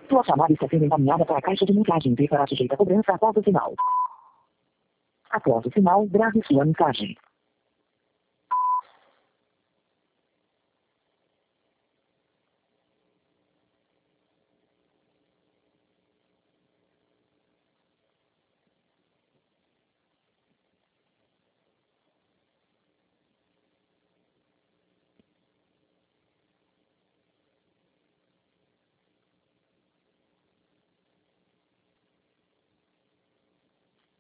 Sua chamada está sendo encaminhada para a caixa de mensagem e será sujeita a cobrança após o sinal. Após o sinal, grave sua mensagem.